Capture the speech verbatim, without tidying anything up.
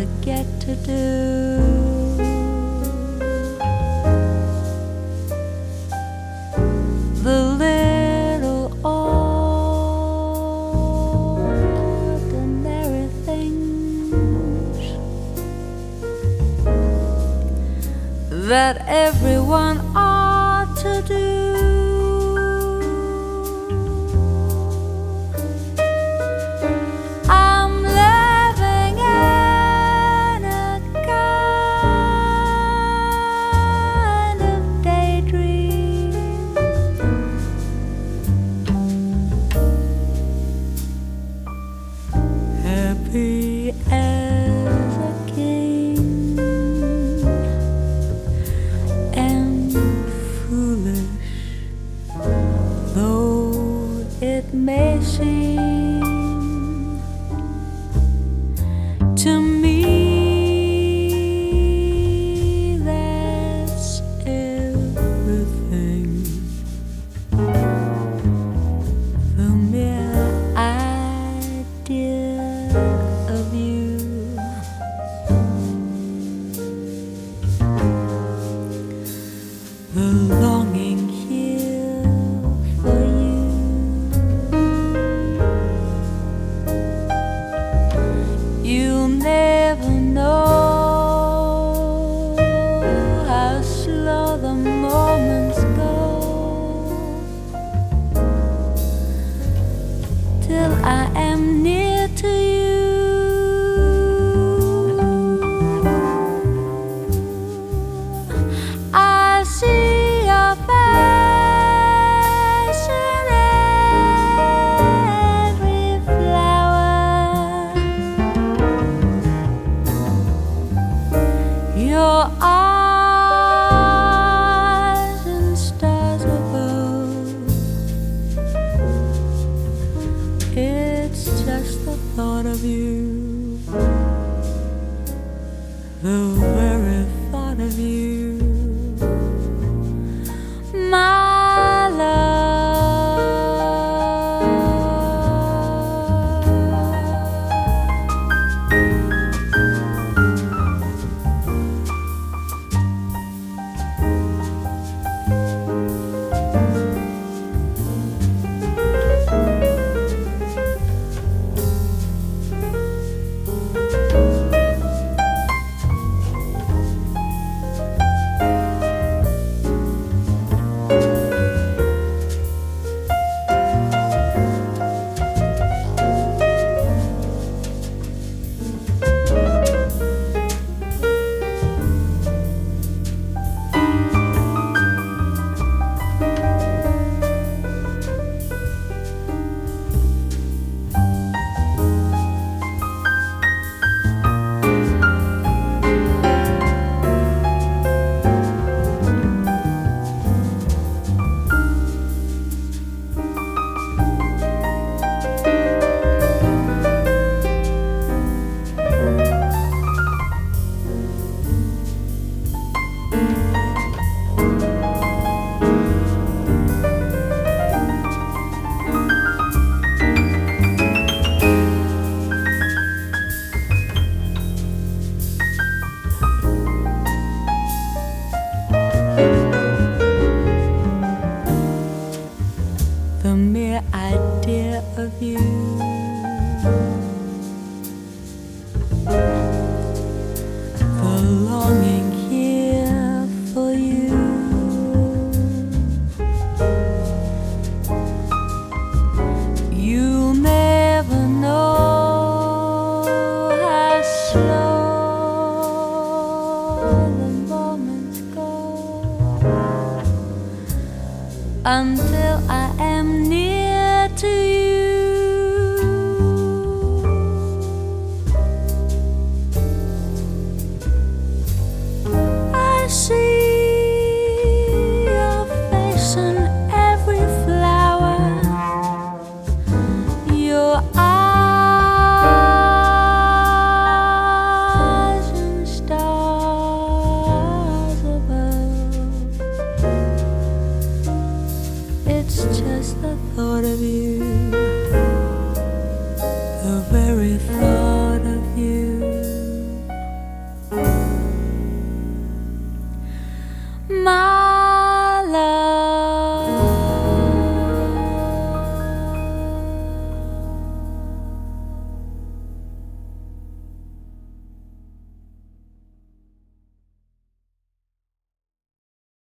forget to do. The little ordinary things that everyone ought to do. I'm living in a kind of daydream, happy as a king and foolish though it may seem to me. That's everything. The mere idea of you, the longing here for you. You'll never know how slow the moments go till I am near to you. I see your face in every flower, your eyes and stars above. It's just the thought of you, the very thought of you, my love. The mere idea of you, the longing here for you, you'll never know how slow the moments go until I am near to you. I see your face in every flower, your eyes and stars above. It's just the thought of you, the very thought